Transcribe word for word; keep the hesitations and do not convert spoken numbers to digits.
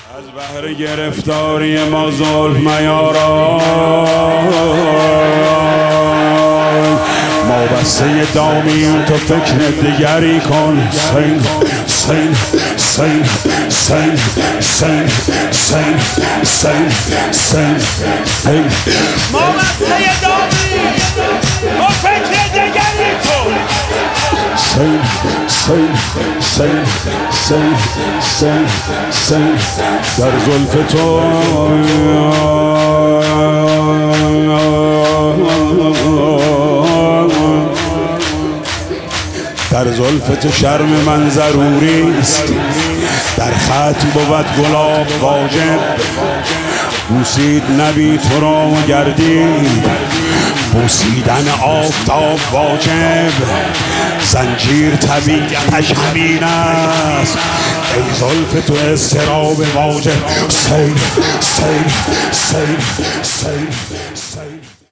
از بحر گرفتاری ما زلف میارا ما بسته دامیم تو فکر دیگری کن. سین سین سین سین سین سین سین سین سین ما بسته دامیم تو فکر دیگری کن. سین سین سین سین سین سین در زلف تو در زلف تو شرم من ضروری است، در خط بود گلاب واجب. بوسید نبی تو را و گردید، بوسیدن آفتاب واجب. زنجیر طبیعتش همین است، ای زلف تو اضطراب واجب. سیل سیل سیل سیل سیل